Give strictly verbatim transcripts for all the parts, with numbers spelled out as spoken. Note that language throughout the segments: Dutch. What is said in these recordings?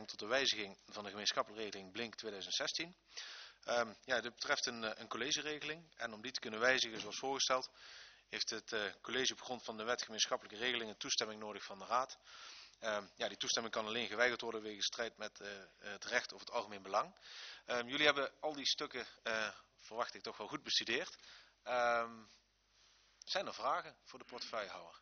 inbreng tot de wijziging van de gemeenschappelijke regeling Blink tweeduizend zestien. Um, ja, dit betreft een, een collegeregeling en om die te kunnen wijzigen zoals voorgesteld heeft het uh, college op grond van de wet gemeenschappelijke regelingen toestemming nodig van de raad. Um, ja, die toestemming kan alleen geweigerd worden wegens strijd met uh, het recht of het algemeen belang. Um, jullie hebben al die stukken, uh, verwacht ik, toch wel goed bestudeerd. Um, zijn er vragen voor de portefeuillehouder?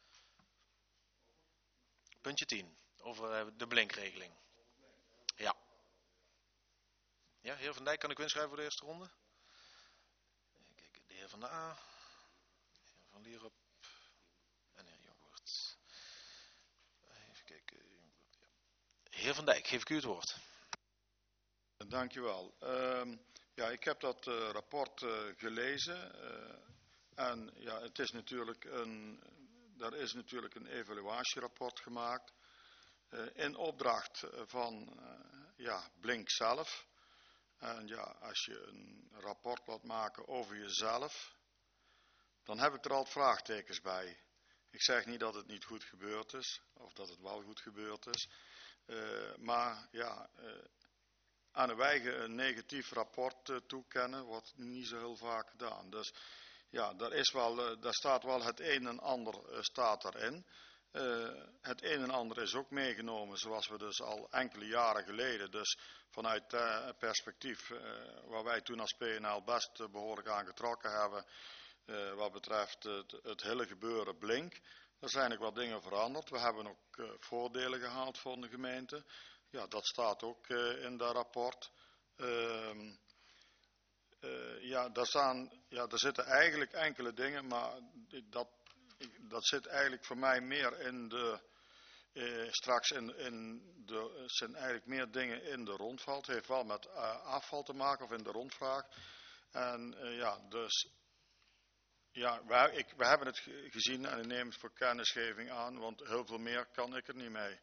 Puntje tien, over uh, de blinkregeling. Ja. Ja, heer Van Dijk, kan ik u inschrijven voor de eerste ronde? Kijk, de heer Van de A, de heer Van Lierop en de heer Jongewoord. Even kijken. Ja. Heer Van Dijk, geef ik u het woord. Dankjewel. Uh, ja, ik heb dat uh, rapport uh, gelezen. Uh, en ja, het is natuurlijk een, er is natuurlijk een evaluatierapport gemaakt. Uh, in opdracht van uh, ja, Blink zelf. En ja, als je een rapport laat maken over jezelf, dan heb ik er al vraagtekens bij. Ik zeg niet dat het niet goed gebeurd is, of dat het wel goed gebeurd is. Uh, maar ja, uh, aan een eigen een negatief rapport uh, toekennen wordt niet zo heel vaak gedaan. Dus ja, daar, is wel, uh, daar staat wel het een en ander uh, staat erin. Uh, het een en ander is ook meegenomen zoals we dus al enkele jaren geleden, dus vanuit uh, perspectief uh, waar wij toen als P N L best uh, behoorlijk aan getrokken hebben, uh, wat betreft uh, het, het hele gebeuren Blink. Er zijn ook wat dingen veranderd. We hebben ook uh, voordelen gehaald voor de gemeente. Ja, dat staat ook uh, in dat rapport. Uh, uh, ja, daar staan, ja, daar zitten eigenlijk enkele dingen, maar dat Dat zit eigenlijk voor mij meer in de, eh, straks in, in de, er zijn eigenlijk meer dingen in de rondval. Het heeft wel met uh, afval te maken of in de rondvraag. En uh, ja, dus, ja, we, ik, we hebben het gezien en ik neem het voor kennisgeving aan, want heel veel meer kan ik er niet mee.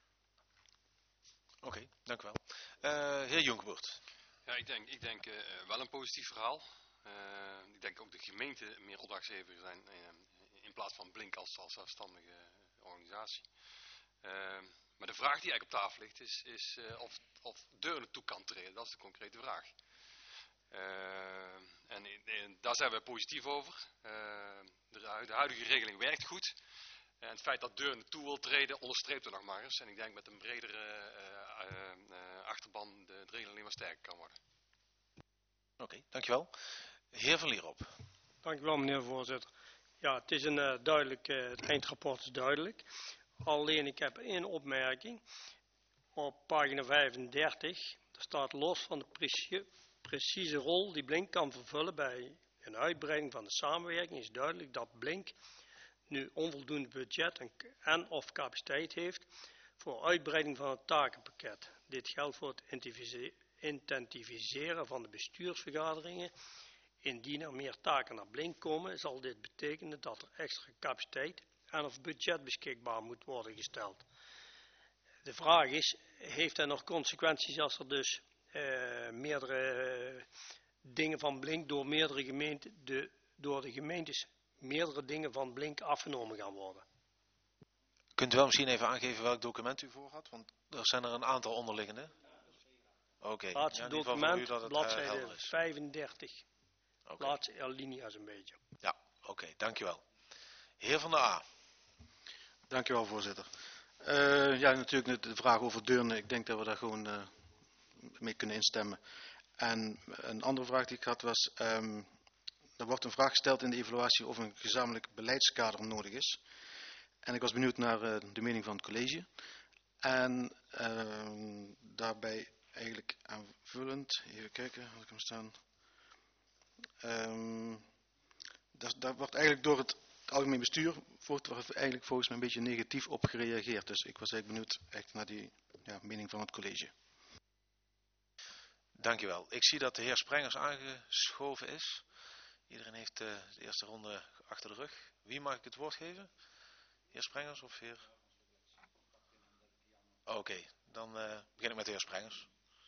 Oké, okay, dank u wel. Uh, heer Jonkewoord. Ja, ik denk, ik denk uh, wel een positief verhaal. Uh, ik denk ook de gemeente meer opdrachtgever zijn uh, in plaats van Blink als, als zelfstandige uh, organisatie. Uh, maar de vraag die eigenlijk op tafel ligt is, is uh, of, of Deurne toe kan treden. Dat is de concrete vraag. Uh, en, en daar zijn we positief over. Uh, de, de huidige regeling werkt goed. En het feit dat Deurne toe wil treden onderstreept er nog maar eens. En ik denk met een bredere uh, uh, uh, achterban de, de regeling alleen maar sterker kan worden. Oké, okay, dankjewel. Heer Van Lierop. Dankjewel meneer de voorzitter. Ja, het is een uh, duidelijk, uh, het eindrapport is duidelijk. Alleen ik heb één opmerking. Op pagina vijfendertig, daar staat los van de precie, precieze rol die Blink kan vervullen bij een uitbreiding van de samenwerking, is duidelijk dat Blink nu onvoldoende budget en, en of capaciteit heeft voor uitbreiding van het takenpakket. Dit geldt voor het intensiviseren van de bestuursvergaderingen. Indien er meer taken naar Blink komen, zal dit betekenen dat er extra capaciteit en of budget beschikbaar moet worden gesteld. De vraag is, heeft dat nog consequenties als er dus uh, meerdere uh, dingen van Blink door meerdere gemeenten, de, door de gemeentes meerdere dingen van Blink afgenomen gaan worden? Kunt u wel misschien even aangeven welk document u voor had? Want er zijn er een aantal onderliggende. Oké. Okay. Laatste ja, document, u bladzijde vijfendertig. Okay. Laatste alinea's een beetje. Ja, oké, okay, dankjewel. Heer Van der A. Dankjewel, voorzitter. Uh, ja, natuurlijk de vraag over Deurne. Ik denk dat we daar gewoon uh, mee kunnen instemmen. En een andere vraag die ik had was, um, er wordt een vraag gesteld in de evaluatie of een gezamenlijk beleidskader nodig is. En ik was benieuwd naar uh, de mening van het college. En uh, daarbij eigenlijk aanvullend, even kijken, had ik hem staan. Um, daar, daar wordt eigenlijk door het algemeen bestuur wordt er eigenlijk volgens mij een beetje negatief op gereageerd. Dus ik was eigenlijk benieuwd echt naar die ja, mening van het college. Dankjewel. Ik zie dat de heer Sprengers aangeschoven is. Iedereen heeft uh, de eerste ronde achter de rug. Wie mag ik het woord geven? Heer Sprengers of heer? Oké, okay, dan uh, begin ik met de heer Sprengers.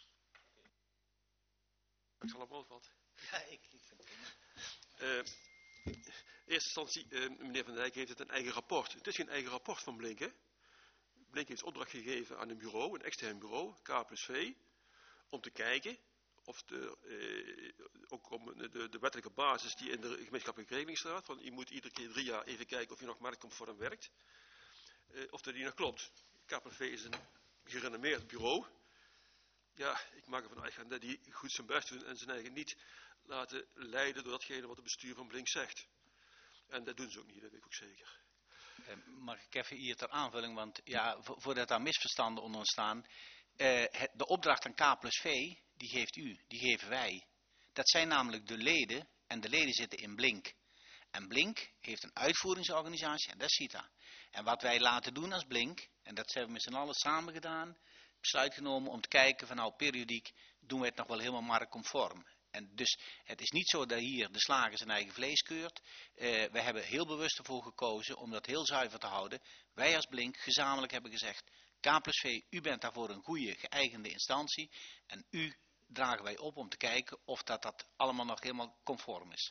Ik zal op woord wat. Ja, ik vind het prima. Uh, in eerste instantie, uh, meneer Van Dijk heeft het een eigen rapport. Het is geen eigen rapport van Blink, hè? Blink heeft opdracht gegeven aan een bureau, een extern bureau, K plus V, om te kijken of de, eh, ook om de, de wettelijke basis die in de gemeenschappelijke regeling staat, van je moet iedere keer drie jaar even kijken of je nog marktconform werkt, eh, of dat die nog klopt. K plus V is een gerenommeerd bureau. Ja, ik maak ervan uit dat die goed zijn best doen en zijn eigen niet laten leiden door datgene wat het bestuur van Blink zegt. En dat doen ze ook niet, dat weet ik ook zeker. Uh, mag ik even hier ter aanvulling, want ja, vo voordat daar misverstanden onder ontstaan. Uh, het, de opdracht aan K plus V, die geeft u, die geven wij. Dat zijn namelijk de leden en de leden zitten in Blink. En Blink heeft een uitvoeringsorganisatie en dat is CITA. En wat wij laten doen als Blink, en dat hebben we met z'n allen samen gedaan, besluit genomen om te kijken van nou periodiek doen we het nog wel helemaal marktconform. En dus het is niet zo dat hier de slager zijn eigen vlees keurt. Uh, we hebben heel bewust ervoor gekozen om dat heel zuiver te houden. Wij als Blink gezamenlijk hebben gezegd, K plus V, u bent daarvoor een goede geëigende instantie. En u dragen wij op om te kijken of dat, dat allemaal nog helemaal conform is.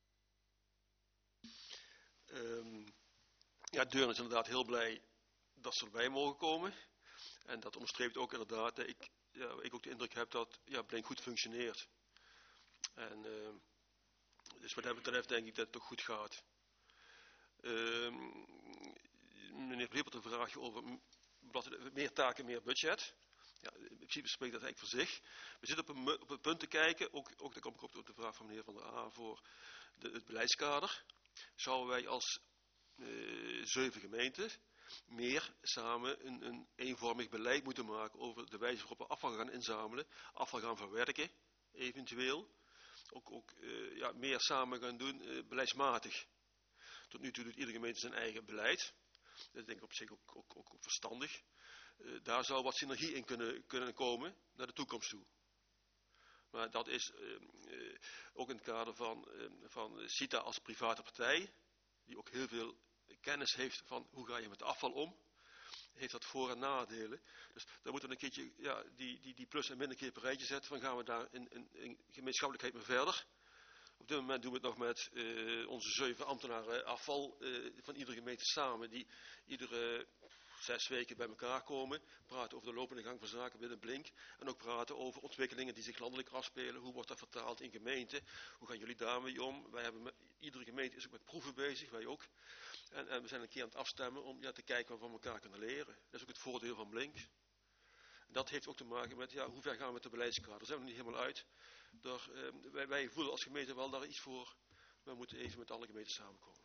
Um, ja, Deurne is inderdaad heel blij dat ze erbij mogen komen. En dat onderstreept ook inderdaad dat ik, ja, ik ook de indruk heb dat ja, Blink goed functioneert. En uh, dus wat dat betreft denk ik dat het toch goed gaat. Uh, meneer Blippert een vraagje over wat, meer taken, meer budget. Ja, in principe spreekt dat eigenlijk voor zich. We zitten op een, op een punt te kijken, ook, ook daar kom ik op de vraag van meneer Van der A voor de, het beleidskader. Zouden wij als uh, zeven gemeenten meer samen een, een eenvormig beleid moeten maken over de wijze waarop we afval gaan inzamelen, afval gaan verwerken, eventueel. Ook, ook uh, ja, meer samen gaan doen, uh, beleidsmatig. Tot nu toe doet iedere gemeente zijn eigen beleid. Dat denk ik op zich ook, ook, ook verstandig. Uh, daar zou wat synergie in kunnen, kunnen komen naar de toekomst toe. Maar dat is uh, uh, ook in het kader van, uh, van CITA als private partij, die ook heel veel kennis heeft van hoe ga je met afval om. Heeft dat voor- en nadelen. Dus daar moeten we een keertje ja, die, die, die plus en min een keer op een rijtje zetten. Van gaan we daar in, in, in gemeenschappelijkheid mee verder. Op dit moment doen we het nog met uh, onze zeven ambtenaren afval uh, van iedere gemeente samen. Die iedere zes weken bij elkaar komen. Praten over de lopende gang van zaken binnen Blink. En ook praten over ontwikkelingen die zich landelijk afspelen. Hoe wordt dat vertaald in gemeenten? Hoe gaan jullie daarmee om? Wij hebben met, iedere gemeente is ook met proeven bezig. Wij ook. En, en we zijn een keer aan het afstemmen om ja, te kijken wat we van elkaar kunnen leren. Dat is ook het voordeel van Blink. En dat heeft ook te maken met ja, hoe ver gaan we met de beleidskader. Daar zijn we nog niet helemaal uit. Daar, eh, wij, wij voelen als gemeente wel daar iets voor. Maar we moeten even met alle gemeenten samenkomen.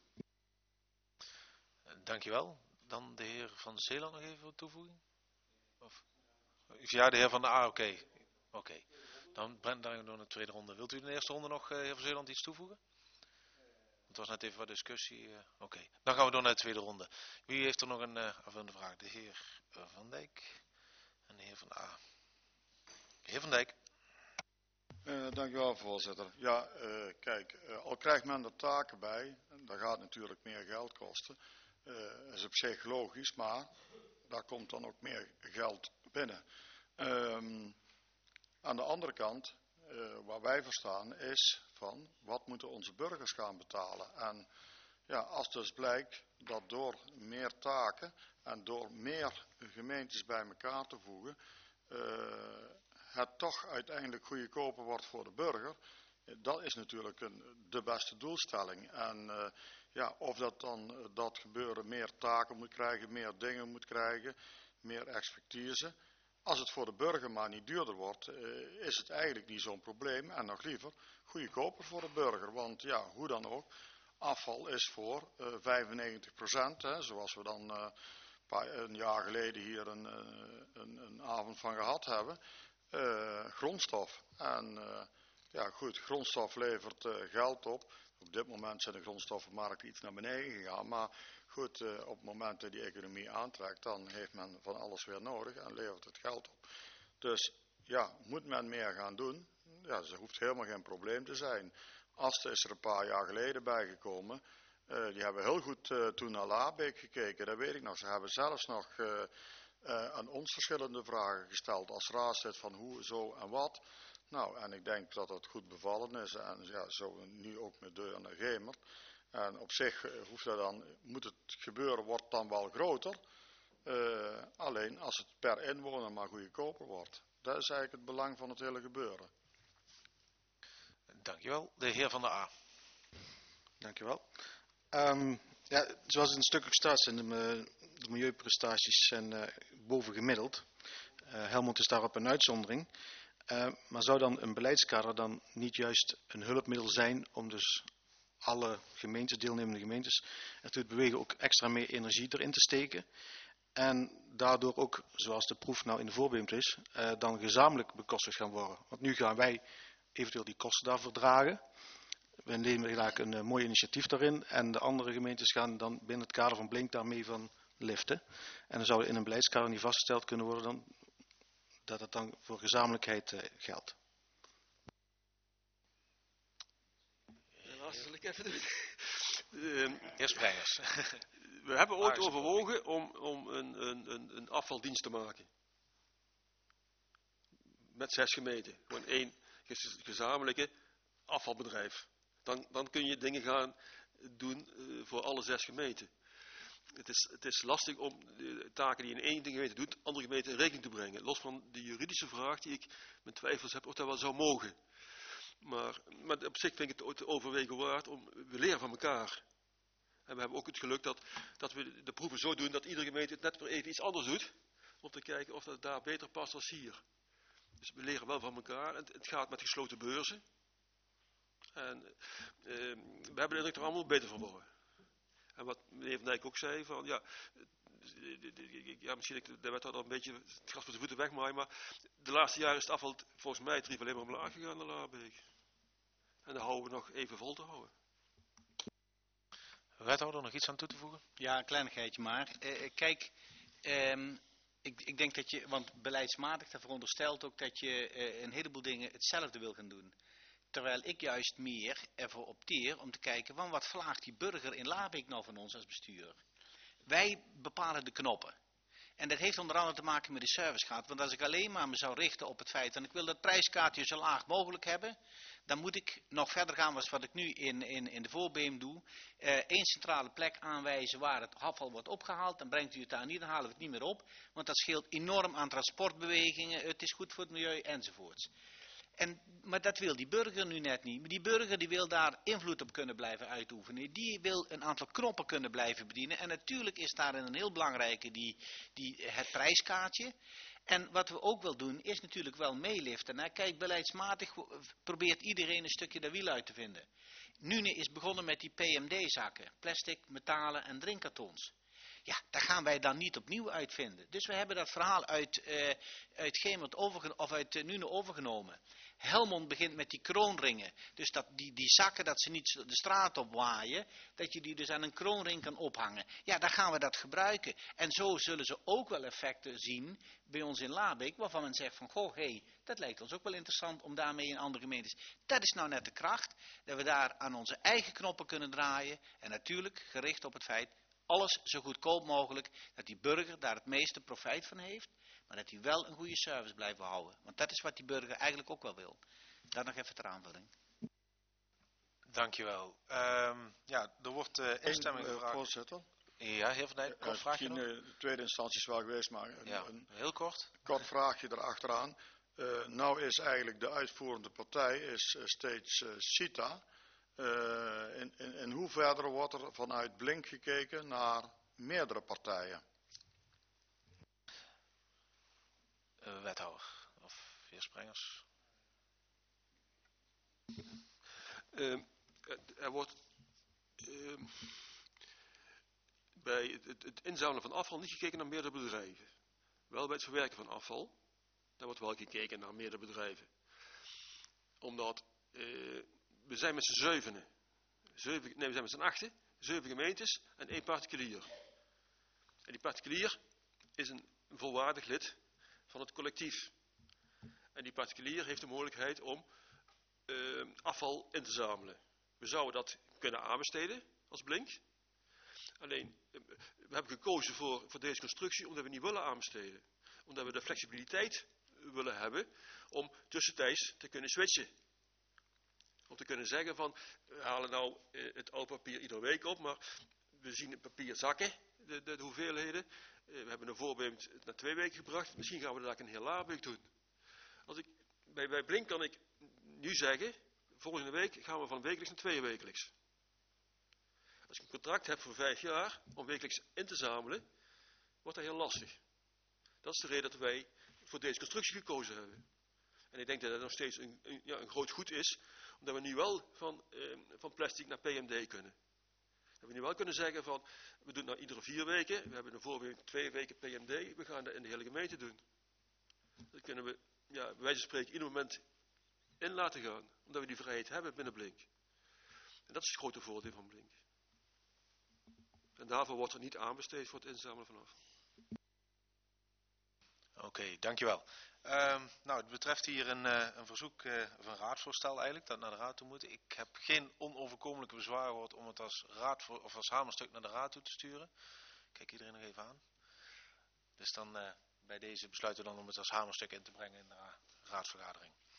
Dankjewel. Dan de heer Van Zeeland nog even wat toevoegen? Of? Ja, de heer Van de A, oké. Okay. Oké. Okay. Dan brengen we door naar de tweede ronde. Wilt u in de eerste ronde nog, uh, heer Van Zeeland, iets toevoegen? Het was net even wat discussie. Uh, Oké, okay. Dan gaan we door naar de tweede ronde. Wie heeft er nog een uh, aanvullende vraag? De heer Van Dijk en de heer Van A. De heer Van Dijk. Uh, dank u wel, voorzitter. Ja, uh, kijk, uh, al krijgt men er taken bij, dat gaat natuurlijk meer geld kosten. Dat uh, is op zich logisch, maar daar komt dan ook meer geld binnen. Um, aan de andere kant, uh, waar wij voor staan, is van wat moeten onze burgers gaan betalen. En ja, als dus blijkt dat door meer taken en door meer gemeentes bij elkaar te voegen, uh, het toch uiteindelijk goedkoper wordt voor de burger, dat is natuurlijk een, de beste doelstelling. En uh, ja, of dat dan uh, dat gebeuren meer taken moet krijgen, meer dingen moet krijgen, meer expertise. Als het voor de burger maar niet duurder wordt, uh, is het eigenlijk niet zo'n probleem. En nog liever goedkoper voor de burger. Want ja, hoe dan ook, afval is voor uh, vijfennegentig procent, hè, zoals we dan uh, een jaar geleden hier een, een, een avond van gehad hebben. Uh, grondstof. En uh, ja goed, grondstof levert uh, geld op. Op dit moment zijn de grondstoffenmarkten iets naar beneden gegaan. Maar goed, uh, op het moment dat die economie aantrekt, dan heeft men van alles weer nodig en levert het geld op. Dus ja, moet men meer gaan doen? Ja, dat hoeft helemaal geen probleem te zijn. Asten is er een paar jaar geleden bijgekomen. Uh, die hebben heel goed uh, toen naar Laarbeek gekeken, dat weet ik nog. Ze hebben zelfs nog uh, uh, aan ons verschillende vragen gesteld als raadslid van hoe, zo en wat. Nou, en ik denk dat het goed bevallen is en ja, zo nu ook met Deurne en Gemert. En op zich uh, hoeft dat dan, moet het gebeuren, wordt dan wel groter. Uh, alleen als het per inwoner maar goedkoper wordt. Dat is eigenlijk het belang van het hele gebeuren. Dankjewel. De heer Van der A. Dankjewel. Um, ja, zoals het in het stuk ook staat, zijn de, de milieuprestaties zijn uh, bovengemiddeld. Uh, Helmond is daarop een uitzondering. Uh, maar zou dan een beleidskader dan niet juist een hulpmiddel zijn om dus alle gemeentes, deelnemende gemeentes, ertoe te bewegen ook extra meer energie erin te steken? En daardoor ook, zoals de proef nou in de voorbeeld is, uh, dan gezamenlijk bekostigd gaan worden. Want nu gaan wij eventueel die kosten daarvoor dragen. We nemen eigenlijk een uh, mooi initiatief daarin. En de andere gemeentes gaan dan binnen het kader van Blink daarmee van liften. En dan zou in een beleidskader niet vastgesteld kunnen worden dan, dat het dan voor gezamenlijkheid uh, geldt. Dat zal ik even doen. uh, Heer Sprengers. We hebben ooit overwogen om, om een, een, een afvaldienst te maken. Met zes gemeenten. Gewoon één gezamenlijke afvalbedrijf. Dan, dan kun je dingen gaan doen uh, voor alle zes gemeenten. Het is, het is lastig om de taken die in één gemeente doet, andere gemeenten in rekening te brengen. Los van de juridische vraag die ik mijn twijfels heb of dat wel zou mogen. Maar, maar op zich vind ik het overwegen waard om, we leren van elkaar. En we hebben ook het geluk dat, dat we de proeven zo doen dat iedere gemeente het net weer even iets anders doet. Om te kijken of dat daar beter past als hier. Dus we leren wel van elkaar. Het, het gaat met gesloten beurzen. En uh, we hebben de indruk er allemaal beter van worden. En wat meneer Van Dijk ook zei, van ja, ja misschien de wet had al een beetje het gras voor de voeten wegmaaien, maar de laatste jaren is het afval volgens mij drie alleen maar omlaag gegaan naar Laarbeek. En daar houden we nog even vol te houden. Wethouder, nog iets aan toe te voegen? Ja, een kleinigheidje maar. Uh, kijk, um, ik, ik denk dat je, want beleidsmatig, dat veronderstelt ook dat je uh, een heleboel dingen hetzelfde wil gaan doen. Terwijl ik juist meer ervoor opteer om te kijken, van wat vraagt die burger in Laarbeek nou van ons als bestuur? Wij bepalen de knoppen. En dat heeft onder andere te maken met de servicegraad. Want als ik alleen maar me zou richten op het feit, en ik wil dat prijskaartje zo laag mogelijk hebben, dan moet ik nog verder gaan als wat ik nu in, in, in de voorbeem doe. Uh, één centrale plek aanwijzen waar het afval wordt opgehaald. Dan brengt u het daar niet, dan halen we het niet meer op. Want dat scheelt enorm aan transportbewegingen, het is goed voor het milieu enzovoorts. En, maar dat wil die burger nu net niet. Maar die burger die wil daar invloed op kunnen blijven uitoefenen. Die wil een aantal knoppen kunnen blijven bedienen. En natuurlijk is daarin een heel belangrijke die, die, het prijskaartje. En wat we ook wel doen is natuurlijk wel meeliften. Hè. Kijk, beleidsmatig probeert iedereen een stukje de wiel uit te vinden. Nune is begonnen met die P M D-zakken. Plastic, metalen en drinkkartons. Ja, daar gaan wij dan niet opnieuw uitvinden. Dus we hebben dat verhaal uit, uh, uit Gemert overgenomen, of uit uh, Nune overgenomen. Helmond begint met die kroonringen. Dus dat die, die zakken, dat ze niet de straat op waaien, dat je die dus aan een kroonring kan ophangen. Ja, daar gaan we dat gebruiken. En zo zullen ze ook wel effecten zien bij ons in Laarbeek, waarvan men zegt van, goh, hé, hey, dat lijkt ons ook wel interessant om daarmee in andere gemeentes. Dat is nou net de kracht, dat we daar aan onze eigen knoppen kunnen draaien. En natuurlijk gericht op het feit, alles zo goedkoop mogelijk, dat die burger daar het meeste profijt van heeft, maar dat hij wel een goede service blijft houden. Want dat is wat die burger eigenlijk ook wel wil. Daar nog even ter aanvulling. Dankjewel. Um, ja, er wordt uh, instemming Eén, uh, gevraagd. Voorzitter. Ja, heer Van Dijk, kort uh, vraagje nog? De tweede instantie is wel geweest, maar een, ja, een heel kort. Kort vraagje erachteraan. Uh, nou is eigenlijk de uitvoerende partij is uh, steeds uh, CITA. Uh, in, in, in hoeverre wordt er vanuit Blink gekeken naar meerdere partijen? Uh, wethouder of heer Sprengers. Uh, er wordt uh, bij het, het, het inzamelen van afval niet gekeken naar meerdere bedrijven. Wel bij het verwerken van afval. Daar wordt wel gekeken naar meerdere bedrijven. Omdat uh, we zijn met z'n zevenen. Zeven, nee, we zijn met z'n achten. Zeven gemeentes en één particulier. En die particulier is een volwaardig lid van het collectief. En die particulier heeft de mogelijkheid om uh, afval in te zamelen. We zouden dat kunnen aanbesteden als Blink. Alleen, uh, we hebben gekozen voor, voor deze constructie omdat we niet willen aanbesteden. Omdat we de flexibiliteit willen hebben om tussentijds te kunnen switchen. Om te kunnen zeggen van, we halen nou uh, het oud papier iedere week op, maar we zien het papier zakken. de, de, de hoeveelheden. Uh, we hebben een voorbeeld naar twee weken gebracht. Misschien gaan we dat een heel Laarbeek doen. Als ik, bij, bij Blink kan ik nu zeggen, volgende week gaan we van wekelijks naar tweewekelijks. Als ik een contract heb voor vijf jaar om wekelijks in te zamelen, wordt dat heel lastig. Dat is de reden dat wij voor deze constructie gekozen hebben. En ik denk dat het nog steeds een, een, ja, een groot goed is, omdat we nu wel van, eh, van plastic naar P M D kunnen. Dat we nu wel kunnen zeggen van, we doen het nou iedere vier weken, we hebben een voorbeeld twee weken P M D, we gaan dat in de hele gemeente doen. Dat kunnen we, ja, bij wijze van spreken, ieder moment in laten gaan, omdat we die vrijheid hebben binnen Blink. En dat is het grote voordeel van Blink. En daarvoor wordt er niet aanbesteed voor het inzamelen van afval. Oké, okay, dankjewel. Uh, nou, het betreft hier een, uh, een verzoek, uh, of een raadsvoorstel eigenlijk, dat naar de raad toe moet. Ik heb geen onoverkomelijke bezwaar gehoord om het als, raad voor, of als hamerstuk naar de raad toe te sturen. Kijk iedereen nog even aan. Dus dan uh, bij deze besluiten we dan om het als hamerstuk in te brengen in de ra- raadsvergadering.